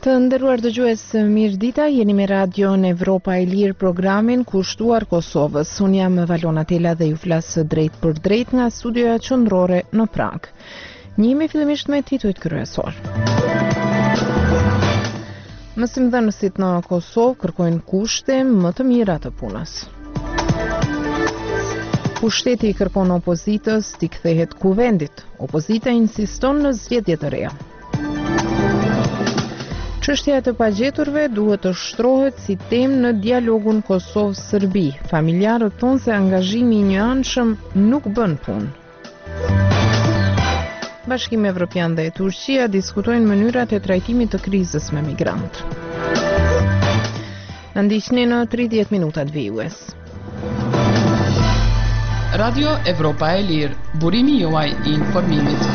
Të nderuar dëgjues, mirëdita, jeni me radion Evropa e Lirë, programin kushtuar Kosovës. Unë jam Valona Tela dhe ju flas drejt për drejt nga studioja qendrore në Prag. Njihemi fillimisht me titujt kryesor. Mësimdhënësit në Kosovë kërkojnë kushte më të mira të punës. Pushteti kërkon opozitës t'i kthehet kuvendit. Opozita insiston në zgjedhje të reja. Çështja e të pagjeturve duhet të shtrohet si temë në dialogun Kosovë-Serbi. Familjarët thonë se angazhimi i njëanshëm nuk bën punë. Bashkimi Evropian dhe Turqia diskutojnë mënyrat e trajtimit të krizës me migrantë. Na ndiqni në 30 minutat vijues. Radio Evropa e Lirë, burimi juaj i informimit.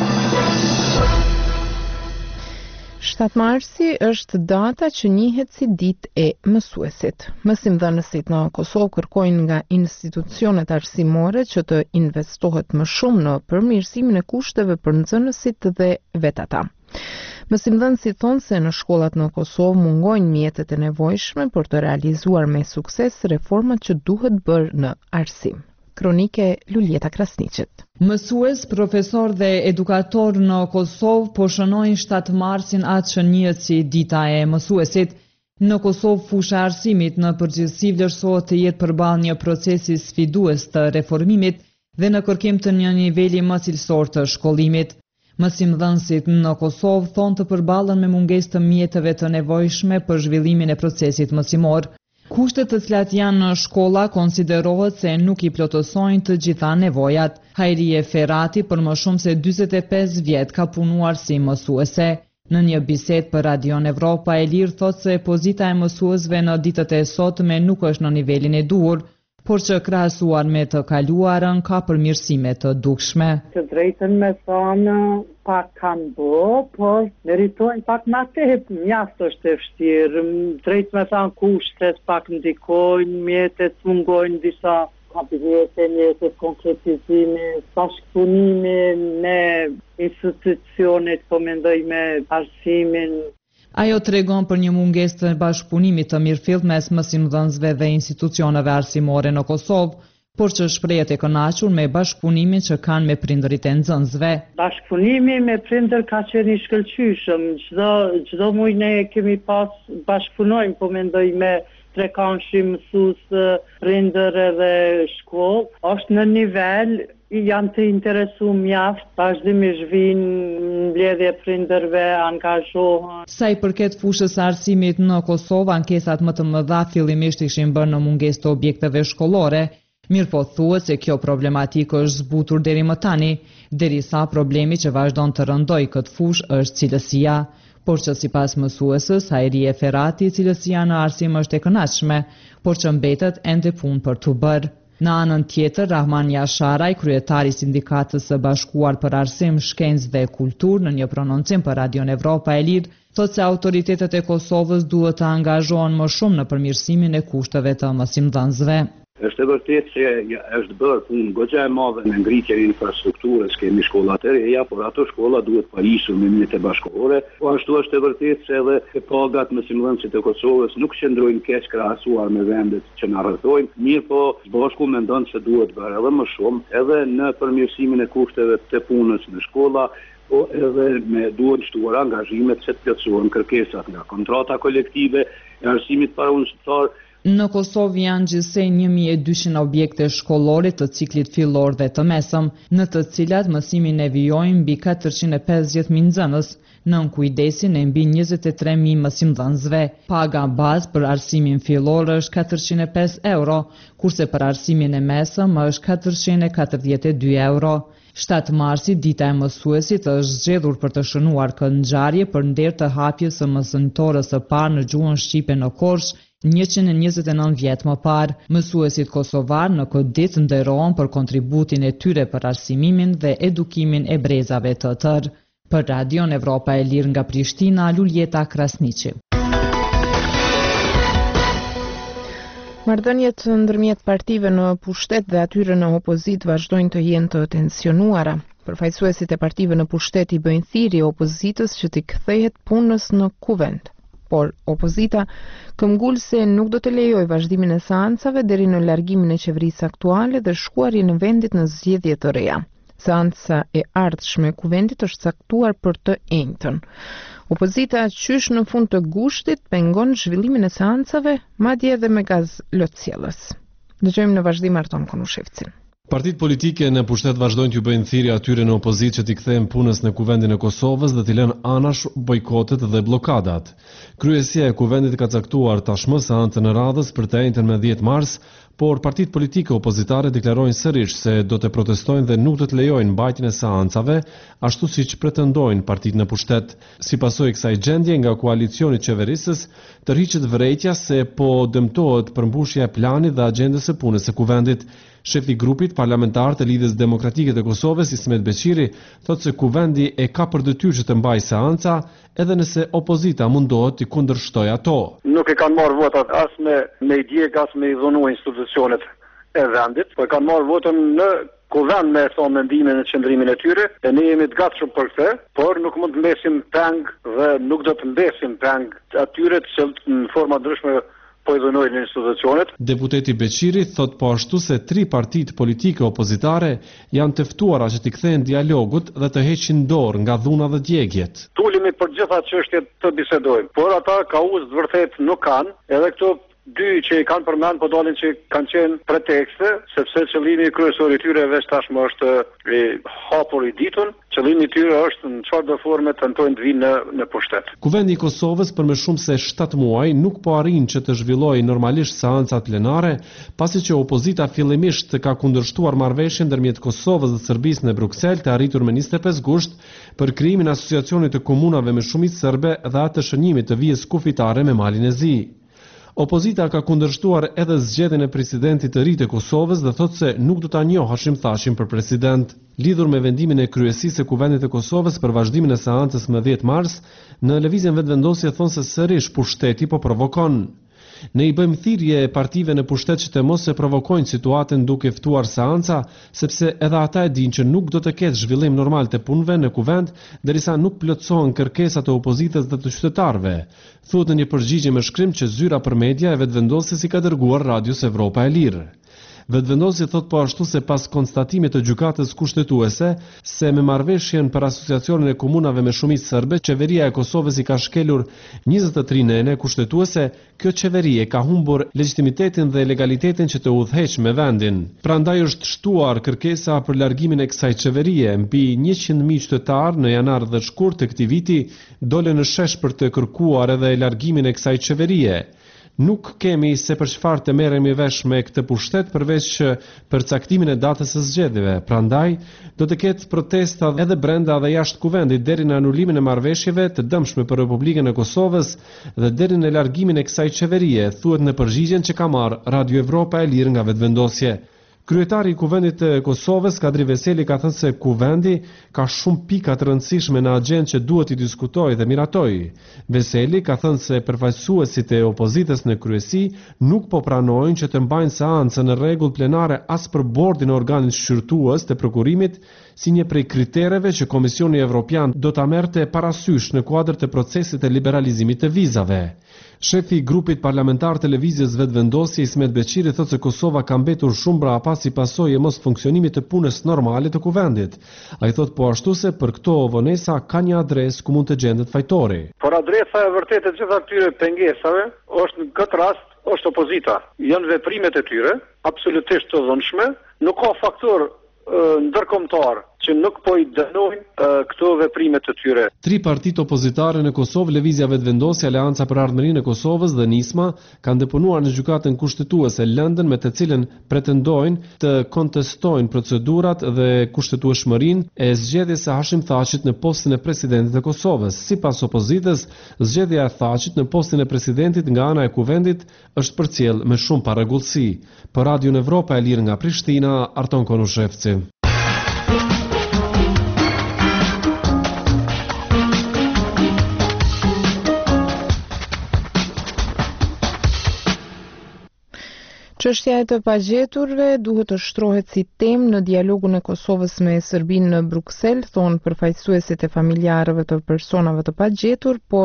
7 marsi është data që njihet si ditë e mësuesit. Mësimdhënësit në Kosovë kërkojnë nga institucionet arsimore që të investohet më shumë në përmirësimin e kushteve për nxënësit dhe vetë ata. Mësimdhënësit thonë se në shkollat në Kosovë mungojnë mjetet e nevojshme për të realizuar me sukses reformat që duhet bërë në arsim. Kronike Luljeta Krasniqit. Mësues, profesor dhe edukator në Kosovë po shënojnë 7 marsin atë që njihet si dita e mësuesit. Në Kosovë fusha e arsimit në përgjithësi vlerësohet të jetë përballë një procesi sfidues të reformimit dhe në kërkim të një niveli më cilësor të shkollimit. Mësimdhënësit në Kosovë thonë të përballen me mungesë të mjeteve të nevojshme për zhvillimin e procesit mësimor. Kushtet të cilat janë në shkolla konsiderohet se nuk i plotësojnë të gjitha nevojat. Hajrie Ferrati për më shumë se 45 vjet ka punuar si mësuese. Në një bisedë për Radion Evropa e Lirë thotë se pozita e mësuesve në ditët e sotme nuk është në nivelin e duhur, por që krahasuar me të kaluarën ka përmirësime të dukshme. Të drejtën me thonë pak kanë bë, por meritojnë pak ma tepër, mjaft është e vështirë. Drejt me thonë kushtet pak ndikojnë, mjetet mungojnë disa kapitete, mjetet konkretizimi, bashkëpunimi me institucionet, po mendoj me arsimin. Ajo tregon për një mungesë të bashkëpunimit të mirëfillt mes mësimdhënësve dhe institucioneve arsimore në Kosovë, por që shprehet e kënaqur me bashkëpunimin që kanë me prindërit e nxënësve. Bashkëpunimi me prindër ka qenë i shkëlqyshëm. Çdo muaj ne kemi pas bashkëpunojmë, po mendoj me trekanshim mësues, prindër edhe shkollë. Është në nivel janë të interesu mjaft, vazhdimisht vinë mbledhje prindërve, angazhohen. Sa i përket fushës së arsimit në Kosovë, ankesat më të mëdha fillimisht ishin bërë në mungesë të objekteve shkollore, mirëpo thuhet se kjo problematikë është zbutur deri më tani, derisa problemi që vazhdon të rëndojë këtë fushë është cilësia. Por që sipas mësuesës Hajrie Ferrati, cilësia në arsim është e kënaqshme, por që mbetet ende punë për të bërë. Në anën tjetër, Rahman Jasharaj, kryetari i Sindikatës së Bashkuar për Arsim, Shkencë dhe Kulturë, në një prononcim për Radion Evropa e Lirë, thotë se autoritetet e Kosovës duhet të angazhohen më shumë në përmirësimin e kushteve të mësimdhënësve. Është e vërtetë se është bërë punë goxha e madhe në ngritjen e infrastrukturës, kemi shkollat e reja, por ato shkolla duhet parisur me mjete bashkëkohore. Po ashtu është e vërtetë se edhe pagat mësimdhënësit e Kosovës nuk qëndrojnë keq krahasuar me vendet që na rrethojnë, mirë po bashku mendon se duhet bërë edhe më shumë, edhe në përmirësimin e kushteve të punës në shkolla, po edhe me duhet shtuar angazhimet se të plotësohen kërkesat nga kontrata kolektive e arsimit parauniversitar. Në Kosovë janë gjithsej 1200 objekte shkollore të ciklit fillor dhe të mesëm, në të cilat mësimin e vijojnë mbi 450.000 nxënës, nën kujdesin e mbi 23.000 mësimdhënësve. Paga bazë për arsimin fillor është 405 euro, kurse për arsimin e mesëm është 442 euro. 7 marsi, dita e mësuesit, është zgjedhur për të shënuar këtë ngjarje për nder të hapjes së mësimtorës së parë në gjuhën shqipe në Korçë, 129 vjet më parë. Mësuesit kosovar në këtë ditë nderohen për kontributin e tyre për arsimimin dhe edukimin e brezave të tërë. Për Radion Evropa e Lirë nga Prishtina, Luljeta Krasniqi. Marrëdhëniet ndërmjet partive në pushtet dhe atyre në opozit vazhdojnë të jenë të tensionuara. Përfaqësuesit e partive në pushtet i bëjnë thirrje opozitës që t'i kthehet punës në kuvend. por opozita këmbgulse nuk do të lejoj vazhdimin e seancave deri në largimin e qeverisë aktuale dhe shkuarjen e vendit në zgjedhje të reja. Seanca e ardhshme e kuvendit është caktuar për të enjtën. Opozita qysh në fund të gushtit pengon zhvillimin e seancave, madje edhe me gaz lotësjellës. Dëgjojmë në vazhdim Arton Konushevcin. Partitë politike në pushtet vazhdojnë t'ju bëjnë thirrje atyre në opozitë që t'i kthejnë punës në kuvendin e Kosovës dhe t'i lënë anash bojkotet dhe blokadat. Kryesia e kuvendit ka caktuar tashmë seancën e radhës për të enjtën me 10 mars, por partitë politike opozitare deklarojnë sërish se do të protestojnë dhe nuk do të lejojnë mbajtjen e seancave, ashtu siç pretendojnë partitë në pushtet. Si pasojë kësaj gjendje nga koalicioni qeverisës, tërhiqet vërejtja se po dëmtohet përmbushja e planit dhe agjendës së punës së kuvendit. Shefi i grupit parlamentar të Lidhjes Demokratike të Kosovës, Ismet Beqiri, thotë se kuvendi e ka për detyrë që të mbajë seanca, edhe nëse opozita mundohet t'i kundërshtojë ato. Nuk e kanë marrë votat as me djeg, as me i dhunu institucionet e vendit, po e kanë marrë votën në kuvend me thonë mendimin e qëndrimin e tyre, e ne jemi të gatshëm për këtë, por nuk mund të mbesim peng dhe nuk do të mbesim peng atyre të cilët në forma ndryshme po i dhunojnë institucionet. Deputeti Beqiri thot po ashtu se 3 partitë politike opozitare janë të ftuara që t'i kthejnë dialogut dhe të heqin dorë nga dhuna dhe djegjet. Tulimi për gjitha çështjet të bisedojmë, por ata kauzë vërtet nuk kanë, edhe këto dy që i kanë përmend po dalin që kanë qenë pretekste, sepse qëllimi kryesor i tyre veç tashmë është hapur i ditun, qëllimi i tyre është në çfarë do forme tentojnë të vinë në pushtet. Kuvendi i Kosovës për më shumë se 7 muaj nuk po arrin që të zhvillojë normalisht seancat plenare, pasi që opozita fillimisht ka kundërshtuar marrëveshjen ndërmjet Kosovës dhe Serbisë në Bruksel të arritur me 25 gusht për krijimin e asociacionit të komunave me shumicë serbe dhe atë të shënimit të vijës kufitare me Malin e Zi. Opozita ka kundërshtuar edhe zgjedhjen e presidentit të ri të Kosovës dhe thotë se nuk do ta njohë Hashim Thashin për president. Lidhur me vendimin e kryesisë së kuvendit të Kosovës për vazhdimin e seancës më 10 mars, në lëvizjen vetëvendosje thonë se sërish pushteti po provokon. Ne i bëjmë thirrje partive në pushtet që të mos e provokojnë situatën duke ftuar seanca, sepse edhe ata e dinë që nuk do të ketë zhvillim normal të punëve në kuvend derisa nuk plotësohen kërkesat e opozitës dhe të qytetarëve. Thuhet në një përgjigje me shkrim që zyra për media e vetëvendosjes i ka dërguar Radios Evropa e Lirë. Vetëvendosja thot po ashtu se pas konstatimit të gjykatës kushtetuese se me marrëveshjen për asociacionin e komunave me shumicë serbe, qeveria e Kosovës i ka shkelur 23 nene kushtetuese, kjo qeveri e ka humbur legitimitetin dhe legalitetin që të udhëheq me vendin. Prandaj është shtuar kërkesa për largimin e kësaj qeverie. Mbi 100.000 qytetarë në janar dhe shkurt të këtij viti dolën në shesh për të kërkuar edhe largimin e kësaj qeverie. Nuk kemi se për çfarë të merremi vesh me këtë pushtet përveç që për caktimin e datës së zgjedhjeve. Prandaj do të ketë protesta edhe brenda dhe jashtë kuvendit deri në anulimin e marrëveshjeve të dëmshme për Republikën e Kosovës dhe deri në largimin e kësaj qeverie, thuhet në përgjigjen që ka marrë Radio Evropa e Lirë nga vetëvendosje. Kryetari i kuvendit të Kosovës, Kadri Veseli, ka thënë se kuvendi ka shumë pika të rëndësishme në agjendë që duhet i diskutojë dhe miratojë. Veseli ka thënë se përfaqësuesit e opozitës në kryesi nuk po pranojnë që të mbajnë seancën në rregull plenare as për bordin e organit shqyrtues të prokurimit, si një prej kritereve që Komisioni Evropian do ta merrte parasysh në kuadër të procesit të liberalizimit të vizave. Shefi i grupit parlamentar të lëvizjes vetëvendosje Ismet Beqiri thotë se Kosova ka mbetur shumë brapa si pasojë e mos funksionimit të punës normale të kuvendit. Ai thotë po ashtu se për këto vonesa ka një adresë ku mund të gjendet fajtori. Por adresa e vërtetë të gjitha këtyre pengesave është në këtë rast është opozita. Janë veprimet e tyre absolutisht të dhunshme, nuk ka faktor ndërkombëtar që nuk po i dënojnë këto veprime të tyre. 3 partitë opozitare në Kosovë, Lëvizja Vetëvendosje, Aleanca për Ardhmërinë e Kosovës dhe Nisma, kanë deponuar në gjykatën kushtetuese lëndën me të cilën pretendojnë të kontestojnë procedurat dhe kushtetueshmërinë e zgjedhjes së Hashim Thachit në postin e presidentit të Kosovës. Sipas opozitës, zgjedhja e Thachit në postin e presidentit nga ana e kuvendit është përcjell me shumë parregullsi. Për Radio Evropa e Lirë nga Prishtina, Arton Konushevci. Çështja e të pagjeturve duhet të shtrohet si temë në dialogun e Kosovës me Serbinë në Bruksel, thonë përfaqësuesit e familjarëve të personave të pagjetur, por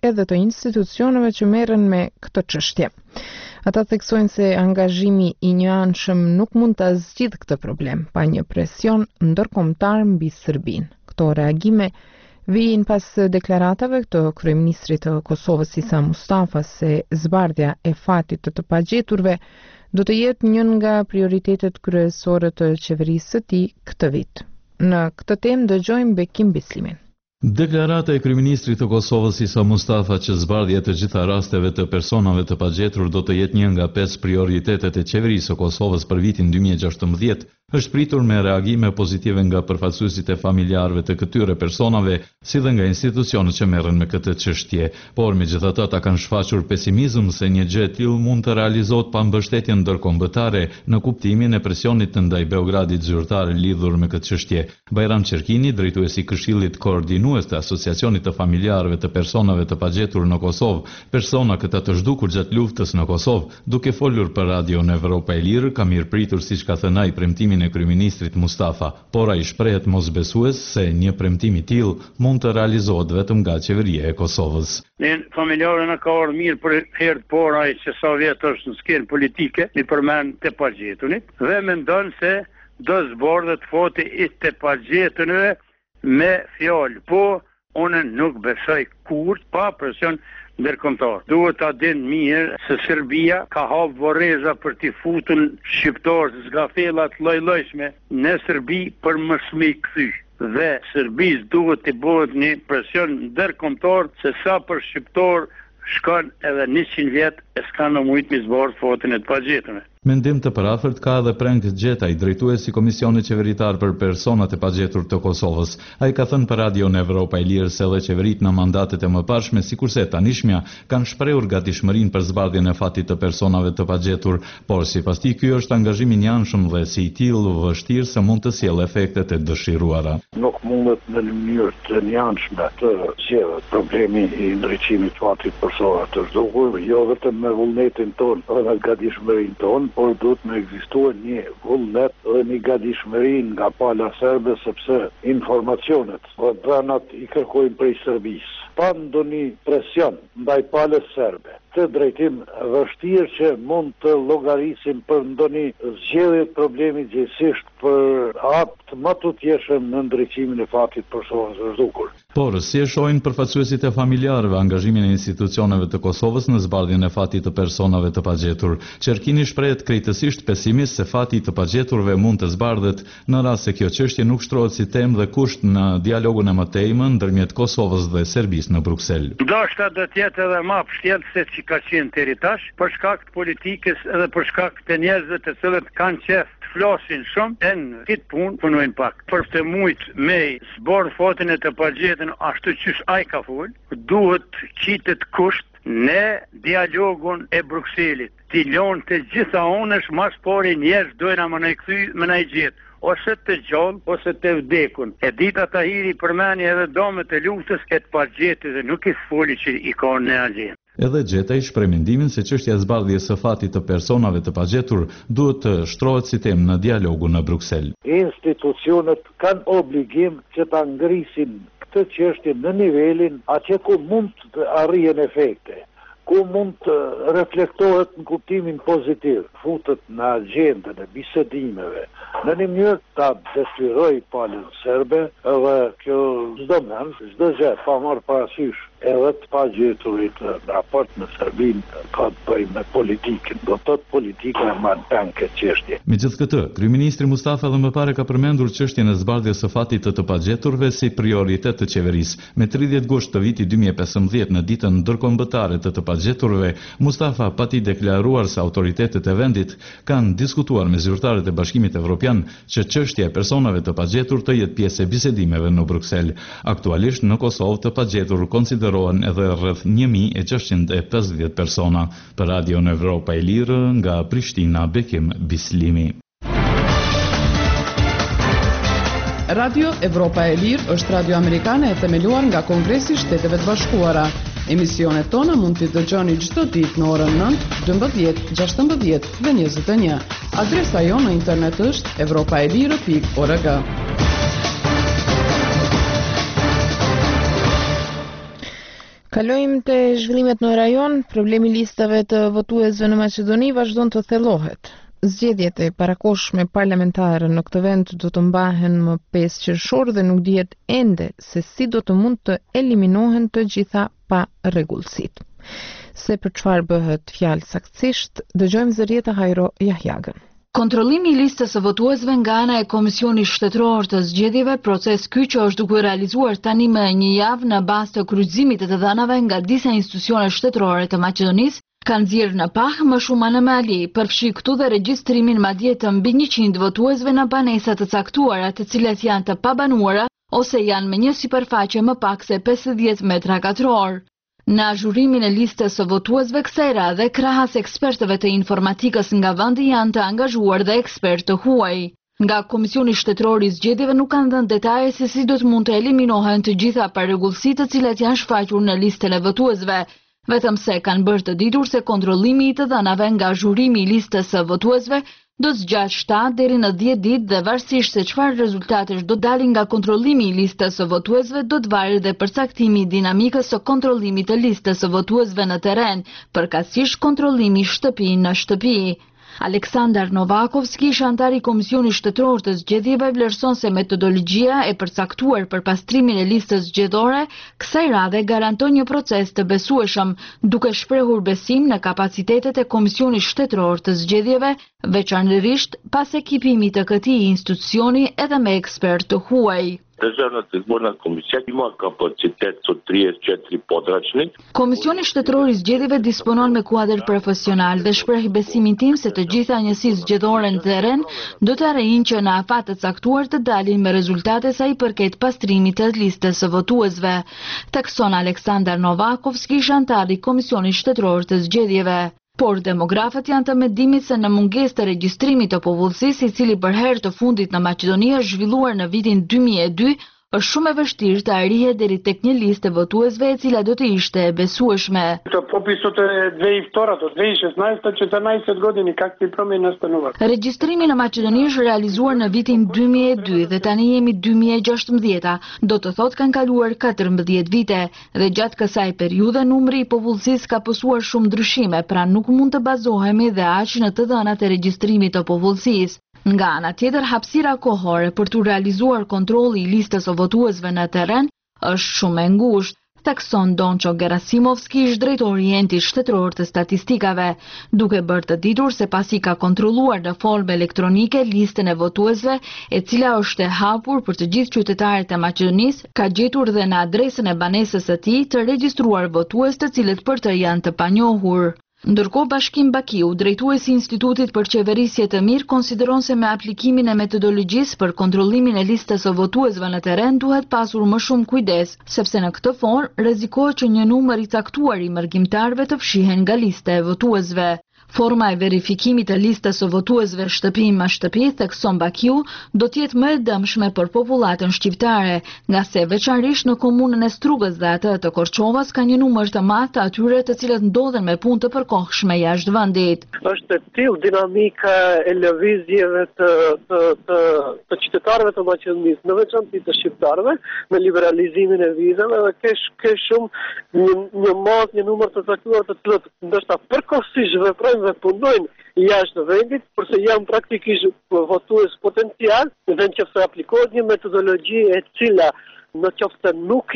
edhe të institucioneve që merren me këtë çështje. Ata theksojnë se angazhimi i njëanshëm nuk mund ta zgjidhë këtë problem pa një presion ndërkombëtar mbi Serbinë. Këto reagime vijnë pas deklaratave të kryeministrit të Kosovës Isa Mustafa se zbardhja e fatit të pagjeturve do të jetë një nga prioritetet kryesore të qeverisë së tij këtë vit. Në këtë temë dëgjojmë Bekim Bislimin. Deklarata e kryeministrit të Kosovës Isa Mustafa që zbardhja e të gjitha rasteve të personave të pagjetur do të jetë një nga 5 prioritetet e qeverisë së Kosovës për vitin 2016 është pritur me reagime pozitive nga përfaqësuesit e familjarëve të këtyre personave, si dhe nga institucionet që merren me këtë çështje. Por megjithatë ata kanë shfaqur pesimizëm se një gjë e tillë mund të realizohet pa mbështetje ndërkombëtare në kuptimin e presionit ndaj Beogradit zyrtar lidhur me këtë çështje. Bajram Qerkini, drejtuesi i Këshillit Koordinues të Asociacionit të Familjarëve të Personave të Pagjetur në Kosovë, persona këta të zhdukur gjatë luftës në Kosovë, duke folur për Radion Evropa e Lirë, ka mirëpritur siç ka thënë ai premtimin e kryeministrit Mustafa, por ai shprehet mosbesues se një premtim i tillë mund të realizohet vetëm nga qeveria e Kosovës. Ne familjarën ka ardhur mirë për herë por ai që sa vjet është në skenë politike, i përmend të pagjetunit dhe mendon se do zbardhet foti i të pagjetunëve me fjalë. Po, unë nuk besoj kur pa presion ndërkombëtar. Duhet ta dinë mirë se Serbia ka hapur vorreza për t'i futur shqiptarë zgafellat lloj-llojshme në Serbi për mos me kthy. Dhe Serbisë duhet të bëhet një presion ndërkombëtar se sa për shqiptar shkon edhe 100 vjet e s'kan mujt me zbardh fotin e të pagjeturve. Mendim të parafort ka edhe Prenk Gjetaj, drejtuesi Komisionit Qeveritar për Personat e Pagjetur të Kosovës. Ai ka thënë për Radion Evropa e Lirë se edhe qeveritë në mandatet e mëparshme, sikurse tanishmja, kanë shprehur gatishmërinë për zbardhjen e fatit të personave të pagjetur, por sipas tij ky është angazhim i njëanshëm dhe si i tillë vështirë se mund të sjellë efektet e dëshiruara. Nuk mundet në mënyrë të njëanshme të sjellë problemi i ndriçimit të fatit personave të zhdukur, jo vetëm me vullnetin ton, edhe me gatishmërinë ton, por duhet me ekzistuar një vullnet dhe një gatishmëri nga pala serbe, sepse informacionet dhe dhënat i kërkojnë prej Serbisë. Pa ndonjë presion ndaj palës serbe, të drejtim vështirë që mund të llogarisim për ndonjë zgjedhje problemi gjithsesi për atë më të tjeshëm në ndriçimin e fatit personave të zhdukur. Por, si e shohin përfaqësuesit e familjarëve angazhimin e institucioneve të Kosovës në zbardhjen e fatit të personave të pagjetur? Qerkini shprehet krejtësisht pesimist se fati të pagjeturve mund të zbardhet në rast se kjo çështje nuk shtrohet si temë dhe kusht në dialogun e mëtejmë ndërmjet Kosovës dhe Serbisë në Bruksel. Ndoshta do të jetë edhe më pështjellë se që ka qenë deri tash, për shkak të politikës edhe për shkak të njerëzve të cilët kanë qef të flasin shumë e në këtë punë punojnë pak. Për të mujt me zbardh fatin e të pagjetur ashtu qysh ai ka fol, duhet qitet kusht në dialogun e Brukselit. Ti lon të gjitha onësh mas pori njerëz dojna më në kthy më në gjetë, ose të gjallë, ose të vdekun. E dita Tahiri përmeni edhe domët e luftës e të pagjetit dhe nuk i foli që i ka në agjenë. Edhe Gjetaj shpreh mendimin se çështja e zbardhjes së fatit të personave të pagjetur duhet të shtrohet si temë në dialogun në Bruksel. Institucionet kanë obligim që ta ngrisin këtë çështje në nivelin atje ku mund të arrihen efekte, ku mund të reflektohet në kuptimin pozitiv, futet në agjendën e bisedimeve, në një mënyrë ta dëshiroj palën serbe, edhe kjo çdo mend, çdo gjë pa marrë parasysh edhe të pagjeturit në raport në Serbinë ka të bëjë me politikën, do të thotë politika e marrë peng këtë çështje. Megjithatë, kryeministri Mustafa edhe më parë ka përmendur çështjen e zbardhjes së fatit të pagjeturve si prioritet të qeverisë. Me 30 gusht të vitit 2015 në ditën ndërkombëtare të pagjeturve, Mustafa pati deklaruar se autoritetet e vendit kanë diskutuar me zyrtarët e Bashkimit Evropian që çështja e personave të pagjetur të jetë pjesë e bisedimeve në Bruksel. Aktualisht në Kosovë të pagjetur konsiderohen edhe rreth 1650 persona. Për Radion Evropa e Lirë nga Prishtina, Bekim Bislimi. Radio Evropa e Lirë është radio amerikane e themeluar nga Kongresi i Shteteve të Bashkuara. Emisionet tona mund t'i dëgjoni çdo ditë në orën 9, 12, 16 dhe 21. Adresa jonë në internet është evropaelire.org. Kalojmë te zhvillimet në rajon. Problemi i listave të votuesve në Maqedoni vazhdon të thellohet. Zgjedhjet e parakohshme parlamentare në këtë vend do të mbahen më 5 qershor dhe nuk dihet ende se si do të mund të eliminohen të gjitha pa rregullsitë. Se për çfarë bëhet fjalë saktësisht, dëgjojmë Zërieta Hajro Jahjagën. Kontrollimi i listës së votuesve nga ana e Komisionit Shtetëror të Zgjedhjeve, proces ky që është duke realizuar tani më një javë në bazë të kryqëzimit të dhënave nga disa institucione shtetërore të Maqedonisë, kanë nxjerrë në pah më shumë anomali, përfshi këtu dhe regjistrimin madje të mbi 100 votuesve në banesa të caktuara, të cilat janë të pabanuara ose janë me një sipërfaqe më pak se 50 metra katror. Në azhurimin e listës së votuesve kësaj radhe, krahas ekspertëve të informatikës nga vendi janë të angazhuar dhe ekspertë të huaj. Nga Komisioni Shtetëror i Zgjedhjeve nuk kanë dhënë detaje se si do të mund të eliminohen të gjitha parregullsitë të cilat janë shfaqur në listën e votuesve, vetëm se kanë bërë të ditur se kontrollimi i të dhënave nga azhurimi i listës së votuesve do të zgjatë 7 deri në 10 ditë dhe varësisht se çfarë rezultatesh do dalin nga kontrollimi i listës së votuesve do të varet dhe përcaktimi i dinamikës së kontrollimit të listës së votuesve në terren, përkatësisht kontrollimi shtëpi në shtëpi. Aleksandar Novakovski, antar i Komisionit Shtetëror të Zgjedhjeve, vlerëson se metodologjia e përcaktuar për pastrimin e listës zgjedhore kësaj radhe garanton një proces të besueshëm, duke shprehur besim në kapacitetet e Komisionit Shtetëror të Zgjedhjeve, veçanërisht pas ekipimit të këtij institucioni edhe me ekspertë të huaj. Državna izborna komisija ima kapacitet të 34 podračnik. Komisioni Shtetëror i Zgjedhjeve disponon me kuadër profesional dhe shpreh besimin tim se të gjitha njësitë zgjedhore në terren do të arrijnë që në afat të caktuar të dalin me rezultate sa i përket pastrimit të listës së votuesve, thekson Aleksandar Novakovski, antar i Komisionit Shtetëror të Zgjedhjeve. Por demografët janë të mendimit se në mungesë të regjistrimit të popullsisë, i cili për herë të fundit në Maqedoni është zhvilluar në vitin 2002, është shumë e vështirë të arrihet deri tek një listë e votuesve e cila do të ishte e besueshme. To popisot e 2002 do 2016 14 godini kakvi promjene stanuar. Regjistrimi në Maqedoni është realizuar në vitin 2002 dhe tani jemi 2016, do të thotë kanë kaluar 14 vite dhe gjatë kësaj periudhe numri i popullsisë ka pësuar shumë ndryshime, pra nuk mund të bazohemi dhe aq në të dhënat e regjistrimit të popullsisë. Nga ana tjetër, hapësira kohore për të realizuar kontrolli i listës së votuesve në terren është shumë e ngushtë, thekson Doncho Gerasimovski, drejtori i Entit Shtetëror të Statistikave, duke bërë të ditur se pasi ka kontrolluar në formë elektronike listën e votuesve, e cila është e hapur për të gjithë qytetarët e Maqedonisë, ka gjetur dhe në adresën e banesës së tij të regjistruar votues të cilët për të janë të panjohur. Ndërkohë Bashkim Bakiu, drejtuesi i Institutit për Qeverisje të Mirë, konsideron se me aplikimin e metodologjisë për kontrollimin e listës së votuesve në terren duhet pasur më shumë kujdes, sepse në këtë formë rrezikohet që një numër i caktuar i mërgjimtarëve të fshihen nga lista e votuesve. Forma e verifikimit të listës së votuesve shtëpi me shtëpi, thekson Bakiu, do të jetë më e dëmshme për popullatën shqiptare, nga se veçanërisht në komunën e Strugës dhe atë të Korçovës ka një numër të madh të atyre të cilët ndodhen me punë të përkohshme jashtë vendit. Është e tillë dinamika e lëvizjeve të qytetarëve të Maqedonisë, në veçantë të shqiptarëve, me liberalizimin e vizave dhe ke shumë një numër të caktuar të cilët ndoshta përkohësisht veprojnë dhe punojnë jashtë vendit, përse janë praktikisht votues potencial, dhe nëse aplikohet një metodologji e cila nëse nuk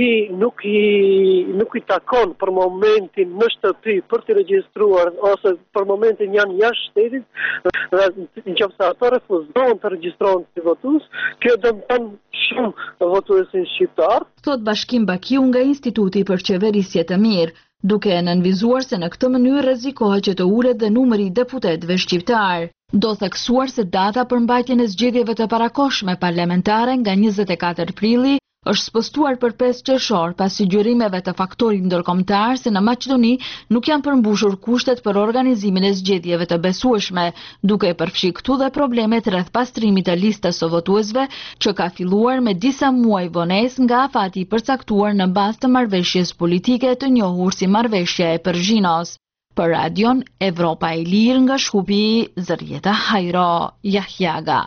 i takon për momentin në shtëpi për të regjistruar ose për momentin janë jashtë shtetit, dhe nëse ato refuzohen të regjistrohen si votues, kjo dëmton shumë votuesin shqiptar. Thot Bashkim Bakiu nga Instituti për Qeverisje të Mirë, duke e nënvizuar se në këtë mënyrë rrezikohet që të ulet dhe numri i deputetëve shqiptar. Do theksuar se data për mbajtjen e zgjedhjeve të parakohshme parlamentare nga 24 prilli është spostuar për 5 qershor pas sugjerimeve të faktorit ndërkombëtar se në Maqedoni nuk janë përmbushur kushtet për organizimin e zgjedhjeve të besueshme, duke përfshi këtu dhe problemet rreth pastrimit të listës së votuesve që ka filluar me disa muaj vonesë nga afati i përcaktuar në bazë të marrëveshjes politike të njohur si marrëveshja e Përzhinos. Për Radion Evropa e Lirë nga Shkupi, Zërieta Hajro Jahjaga.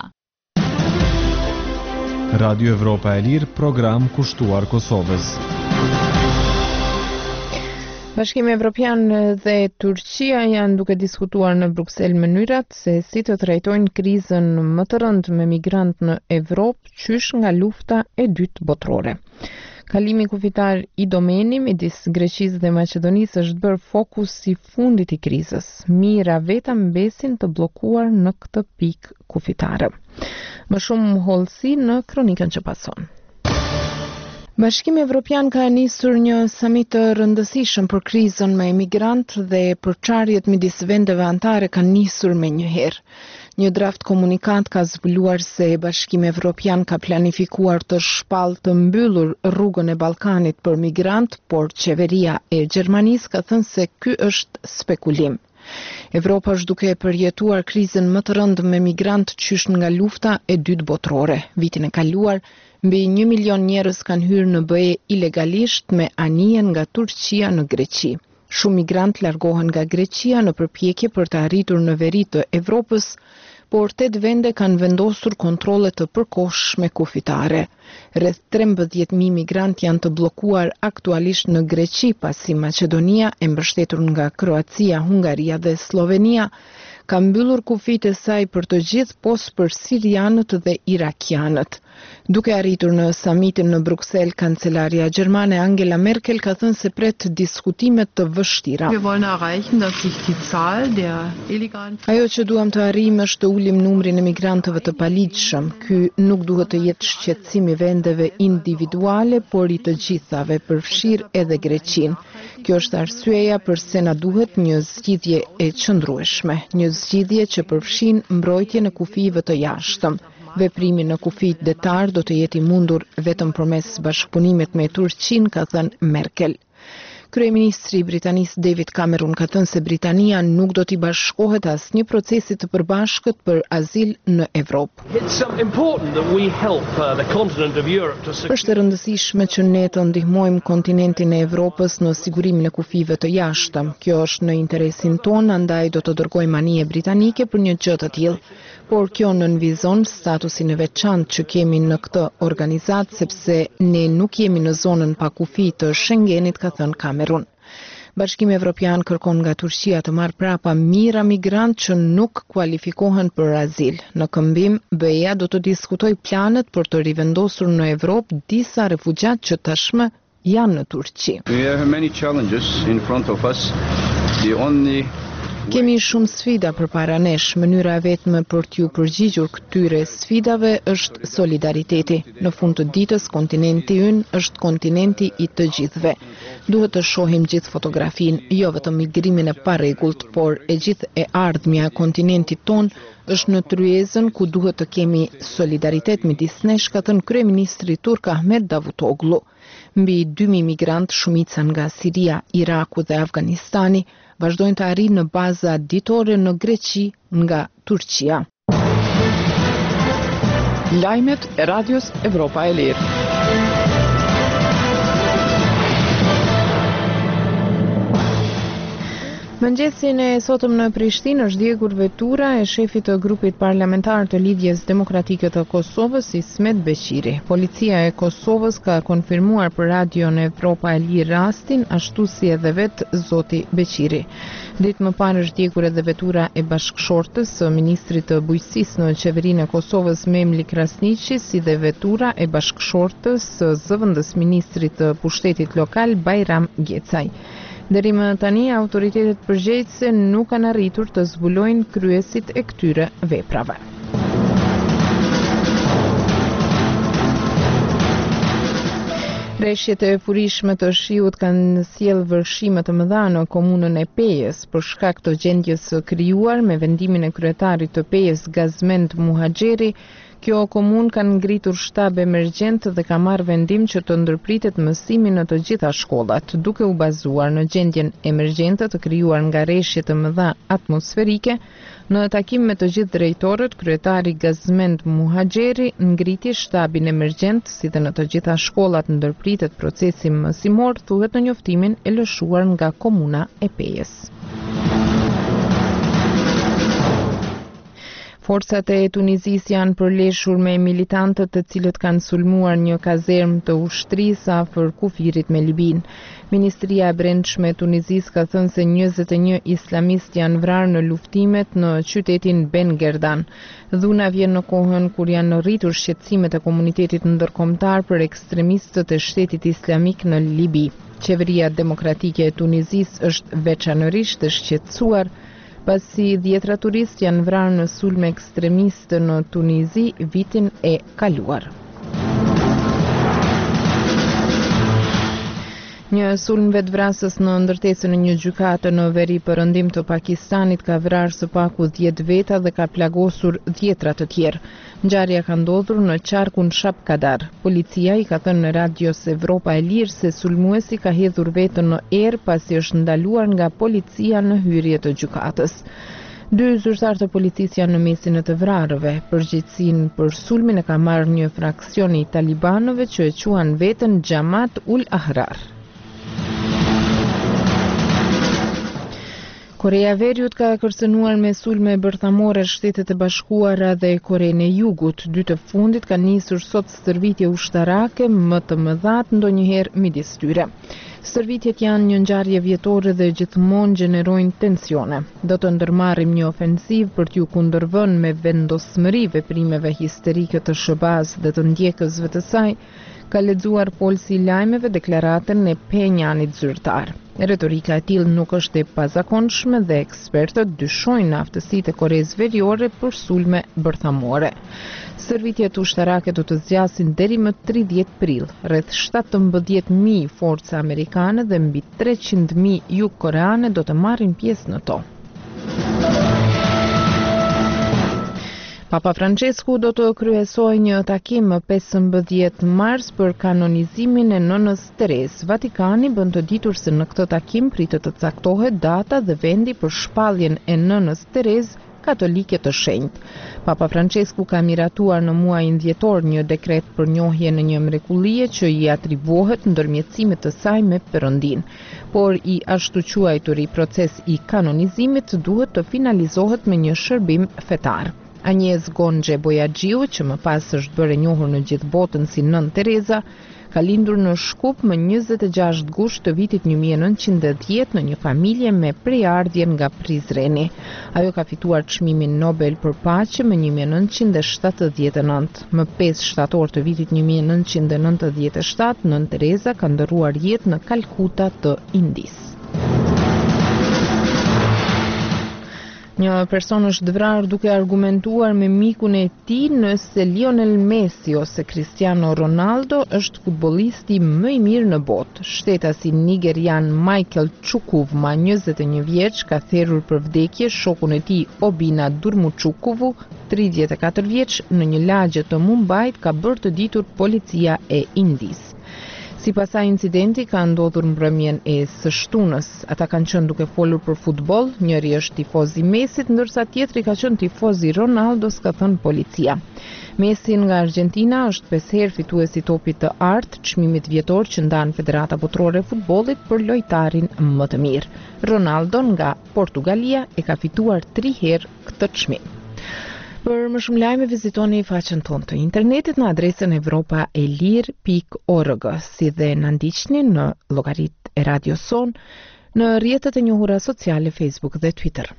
Radio Evropa e Lirë, program kushtuar Kosovës. Bashkimi Evropian dhe Turqia janë duke diskutuar në Bruksel mënyrat se si të trajtojnë krizën më të rëndë me migrant në Evropë qysh nga lufta e dytë botërore. Kalimi kufitar i domeni midis Greqisë dhe Maqedonisë është bërë fokus i fundit i krizës. Mira veta mbesin të bllokuar në këtë pikë kufitare. Më shumë hollësi në kronikën që pason. Bashkimi Evropian ka nisur një samit të rëndësishëm për krizën me emigrant dhe përçarjet midis vendeve anëtare kanë nisur me njëherë. Një draft komunikat ka zbuluar se Bashkimi Evropian ka planifikuar të shpallë të mbyllur rrugën e Ballkanit për migrant, por qeveria e Gjermanisë ka thënë se ky është spekulim. Evropa është duke përjetuar krizën më të rëndë me migrant qysh nga lufta e dytë botërore. Vitin e kaluar, mbi 1 milion njerëz kanë hyrë në BE ilegalisht me anijen nga Turqia në Greqi. Shumë migrant largohen nga Greqia në përpjekje për të arritur në veri të Evropës, por 8 vende kanë vendosur kontrolle të përkohshme kufitare. Rreth 13.000 migrant janë të bllokuar aktualisht në Greqi, pasi Maqedonia, e mbështetur nga Kroacia, Hungaria dhe Slovenia, ka mbyllur kufijtë e saj për të gjithë post për sirianët dhe irakianët. Duke arritur në samitin në Bruksel, kancelaria gjermane Angela Merkel ka thënë se pret diskutime të vështira. Ajo që duam të arrijmë është të ulim numrin e migrantëve të paligjshëm. Ky nuk duhet të jetë shqetësim i vendeve individuale, por i të gjithave, përfshirë edhe Greqinë. Kjo është arsyeja pse na duhet një zgjidhje e qëndrueshme, një zgjidhje që përfshin mbrojtjen e kufive të jashtëm. Veprimi në kufijt detar do të jetë i mundur vetëm përmes bashkëpunimit me Turqinë, ka thënë Merkel. Kryeministri britanisë David Cameron ka thënë se Britania nuk do t'i bashkohet asnjë procesi të përbashkët për azil në Evropë. Është e rëndësishme që ne të ndihmojmë kontinentin e Evropës në sigurimin e kufive të jashtëm. Kjo është në interesin tonë, andaj do të dërgojmë anije britanike për një gjë të tillë. Por kjo nënvizon statusin e veçantë që kemi në këtë organizatë, sepse ne nuk jemi në zonën pa kufi të Schengenit, ka thënë Cameron. Bashkimi Evropian kërkon nga Turqia të marrë prapa mijëra migrant që nuk kualifikohen për azil. Në këmbim, BE-ja do të diskutojë planet për të rivendosur në Evropë disa refugjat që tashmë janë në Turqi. Kemi shumë sfida përpara nesh. Mënyra e vetme për t'ju përgjigjur këtyre sfidave është solidariteti. Në fund të ditës, kontinenti ynë është kontinenti i të gjithëve. Duhet të shohim gjithë fotografinë, jo vetëm migrimin e parregullt, por e gjithë e ardhmja e kontinentit ton është në tryezën ku duhet të kemi solidaritet midis nesh, ka thënë kryeministri turk Ahmet Davutoglu. Mbi 2.000 migrant, shumica nga Siria, Iraku dhe Afganistani, vazhdojnë të arrijnë në baza ditore në Greqi nga Turqia. Lajmet e Radios Evropa e Lirë. Mëngjesin e sotëm në Prishtinë është djegur vetura e shefit të grupit parlamentar të Lidhjes Demokratike të Kosovës, Ismet Beqiri. Policia e Kosovës ka konfirmuar për radion Evropa e Lirë rastin, ashtu si edhe vetë zoti Beqiri. Ditë më parë është djegur edhe vetura e bashkëshortës së ministrit të bujqësisë në qeverinë e Kosovës, Memli Krasniqi, si dhe vetura e bashkëshortës së zëvendës ministrit të pushtetit lokal, Bajram Gjecaj. Deri më tani, autoritetet përgjegjëse nuk kanë arritur të zbulojnë kryesit e këtyre veprave. Rreshjet e furishme të shiut kanë sjellë vërshime të mëdha në komunën e Pejës për shkak të gjendjes së krijuar me vendimin e kryetarit të Pejës, Gazmend Muhaxheri. Kjo komunë kanë ngritur shtab emergjent dhe ka marrë vendim që të ndërpritet mësimi në të gjitha shkollat, duke u bazuar në gjendjen emergjente të krijuar nga rreshje të mëdha atmosferike. Në takim me të gjithë drejtorët, kryetari Gazmend Muhaxheri ngriti shtabin emergjent, si dhe në të gjitha shkollat ndërpritet procesi mësimor, thuhet në njoftimin e lëshuar nga komuna e Pejës. Forcat e Tunizis janë përleshur me militantët të cilët kanë sulmuar një kazermë të ushtrisë afër kufirit me Libin. Ministria e Brendshme e Tunizis ka thënë se 21 islamistë janë vrarë në luftimet në qytetin Ben Gerdan. Dhuna vjen në kohën kur janë rritur shqetësimet e komunitetit ndërkombëtar për ekstremistët e Shtetit Islamik në Libi. Qeveria Demokratike e Tunizis është veçanërisht e shqetësuar pasi 10 turistë janë vrarë në sulme ekstremistë në Tunizi vitin e kaluar. Një sulm vetvrasës në ndërtesën e një gjykate në veri perëndim të Pakistanit ka vrarë së paku 10 veta dhe ka plagosur 10 të tjerë. Ngjarja ka ndodhur në qarkun Shab Kadar. Policia i ka thënë në Radios Evropa e Lirë se sulmuesi ka hedhur veten në erë pasi është ndaluar nga policia në hyrje të gjykatës. 2 zyrtarë të policisë janë në mesin e të vrarëve. Përgjegjësinë për sulmin e ka marrë një fraksion i talibanëve që e quan veten Jamaat ul Ahrar. Korea e Veriut ka kërcënuar me sulme bërthamore Shtetet e Bashkuara dhe Korenë e Jugut. 2 të fundit kanë nisur sot stërvitje ushtarake më të mëdha ndonjëherë midis tyre. Stërvitjet janë një ngjarje vjetore dhe gjithmonë gjenerojnë tensione. Do të ndërmarrim një ofensiv për t'ju kundërvënë me vendosmëri veprimeve histerike të SBA-s dhe të ndjekësve të saj, ka lexuar polsi i lajmeve deklaratën e Penjanit zyrtar. Retorika e tillë nuk është e pazakonshme dhe ekspertët dyshojnë aftësitë e Koreas Veriore për sulme bërthamore. Stërvitjet ushtarake do të zgjasin deri më 30 prill. Rreth 17.000 forca amerikane dhe mbi 300.000 jugkoreane do të marrin pjesë në to. Papa Francesku do të kryesojë një takim më 15 mars për kanonizimin e nënës Terezë. Vatikani bën të ditur se në këtë takim pritet të caktohet data dhe vendi për shpalljen e nënës Terezë katolike të shenjtë. Papa Francesku ka miratuar në muajin dhjetor një dekret për njohjen e një mrekullie që i atribuohet ndërmjetësimit të saj me Perëndin, por i ashtu quajturi proces i kanonizimit duhet të finalizohet me një shërbim fetar. Agnes Gonxhe Bojaxhiu, që më pas është bërë e njohur në gjithë botën si Nën Tereza, ka lindur në Shkup më 26 gusht të vitit 1910 në një familje me prejardhje nga Prizreni. Ajo ka fituar çmimin Nobel për paqe më 1979. Më 5 shtator të vitit 1997, Nën Tereza ka ndërruar jetë në Kalkuta të Indisë. Një person është vrarë duke argumentuar me mikun e tij nëse Lionel Messi ose Cristiano Ronaldo është futbollisti më i mirë në botë. Shtetasi nigerian Michael Chukwuma, 21 vjeç, ka therrur për vdekje shokun e tij Obina Durmuchukwu, 34 vjeç, në një lagje të Mumbait, ka bërë të ditur policia e Indisë. Sipas asaj incidenti ka ndodhur mbrëmjen e së shtunës. Ata kanë qenë duke folur për futboll, njëri është tifoz i Messit, ndërsa tjetri ka qenë tifoz i Ronaldos, ka thënë policia. Messi nga Argentina është 5 herë fituesi i topit të artë, çmimit vjetor që ndan Federata Botërore e Futbollit për lojtarin më të mirë. Ronaldo nga Portugalia e ka fituar 3 herë këtë çmim. Për më shumë lajme vizitoni faqen tonë të internetit në adresën evropaelir.org, si dhe na ndiqni në llogaritë e Radios Son në rrjetet e njohura sociale Facebook dhe Twitter.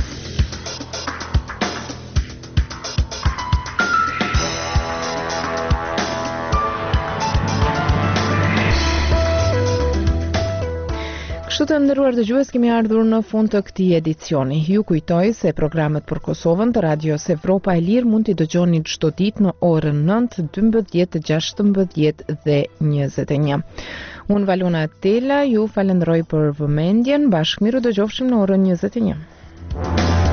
Kështu të nderuar dëgjues, kemi ardhur në fund të këtij edicioni. Ju kujtoj se programet për Kosovën të Radios Evropa e Lirë mund t'i dëgjoni çdo ditë në orën 9, 12, 16 dhe 21. Unë Valona Tela ju falenderoj për vëmendjen. Bashkë miru dëgjofshim në orën 21.